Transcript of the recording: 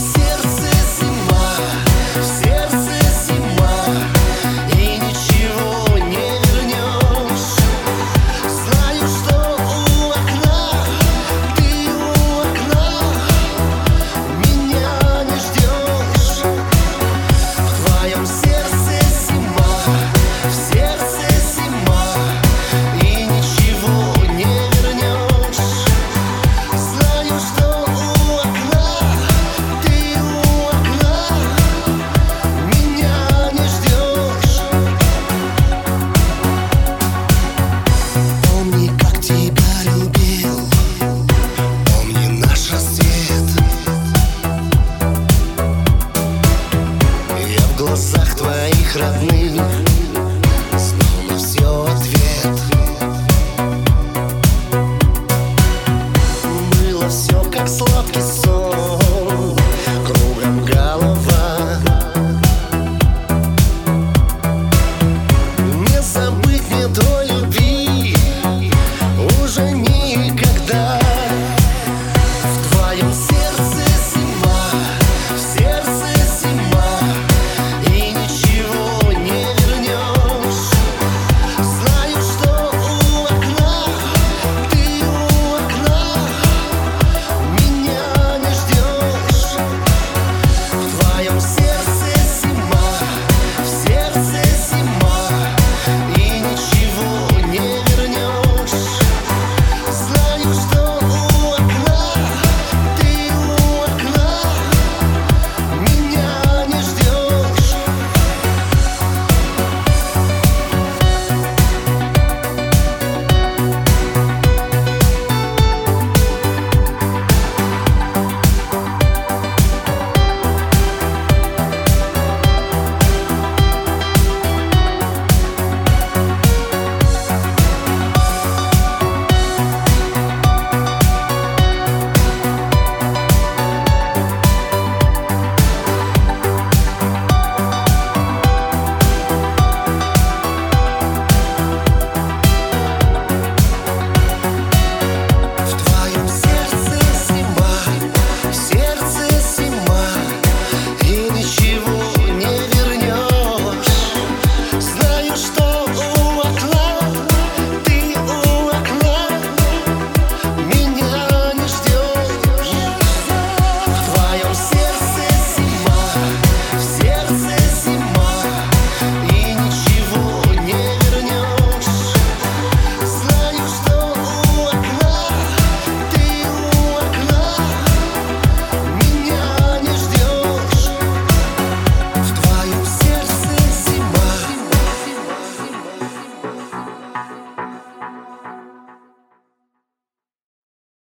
сердце зима, в сердце зима, и ничего не вернешь. Знаю, что у окна, ты у окна, меня не ждешь. В твоем сердце зима, в сердце зима, и ничего не вернешь. Знаю, что у окна, ты у окна, меня не ждешь. Помни, как тебя любил, помни наш рассвет. Я в глазах твоих родных